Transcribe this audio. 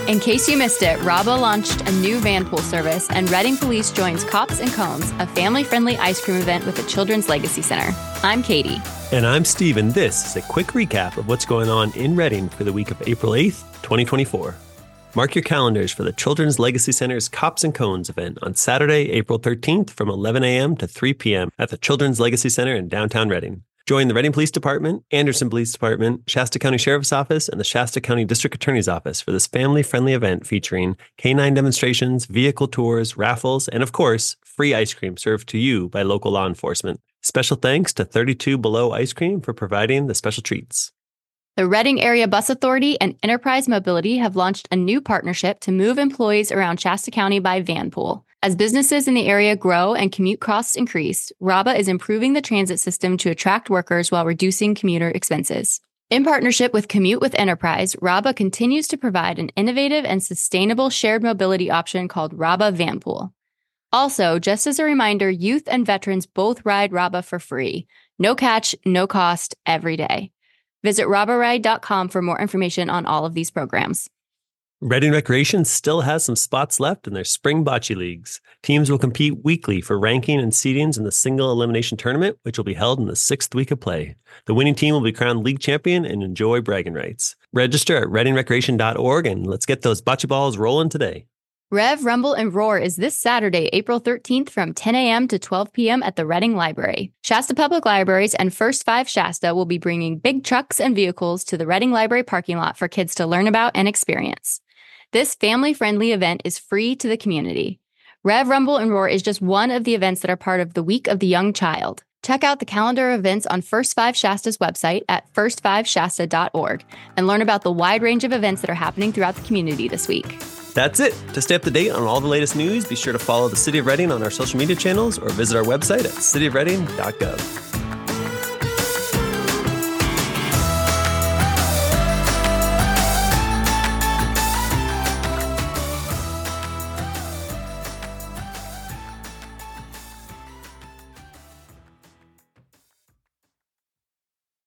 In case you missed it, Raba launched a new van pool service, and Reading Police joins Cops and Cones, a family-friendly ice cream event with the Children's Legacy Center. I'm Katie. And I'm Steve, and this is a quick recap of what's going on in Reading for the week of April 8th, 2024. Mark your calendars for the Children's Legacy Center's Cops and Cones event on Saturday, April 13th from 11 a.m. to 3 p.m. at the Children's Legacy Center in downtown Reading. Join the Reading Police Department, Anderson Police Department, Shasta County Sheriff's Office, and the Shasta County District Attorney's Office for this family-friendly event featuring canine demonstrations, vehicle tours, raffles, and of course, free ice cream served to you by local law enforcement. Special thanks to 32 Below Ice Cream for providing the special treats. The Reading Area Bus Authority and Enterprise Mobility have launched a new partnership to move employees around Shasta County by vanpool. As businesses in the area grow and commute costs increase, Raba is improving the transit system to attract workers while reducing commuter expenses. In partnership with Commute with Enterprise, Raba continues to provide an innovative and sustainable shared mobility option called Raba Vanpool. Also, just as a reminder, youth and veterans both ride Raba for free. No catch, no cost, every day. Visit rabaride.com for more information on all of these programs. Reading Recreation still has some spots left in their spring bocce leagues. Teams will compete weekly for ranking and seedings in the single elimination tournament, which will be held in the 6th week of play. The winning team will be crowned league champion and enjoy bragging rights. Register at readingrecreation.org and let's get those bocce balls rolling today. Rev, Rumble, and Roar is this Saturday, April 13th from 10 a.m. to 12 p.m. at the Reading Library. Shasta Public Libraries and First 5 Shasta will be bringing big trucks and vehicles to the Reading Library parking lot for kids to learn about and experience. This family-friendly event is free to the community. Rev, Rumble, and Roar is just one of the events that are part of the Week of the Young Child. Check out the calendar of events on First 5 Shasta's website at first5shasta.org and learn about the wide range of events that are happening throughout the community this week. That's it. To stay up to date on all the latest news, be sure to follow the City of Reading on our social media channels or visit our website at cityofreading.gov.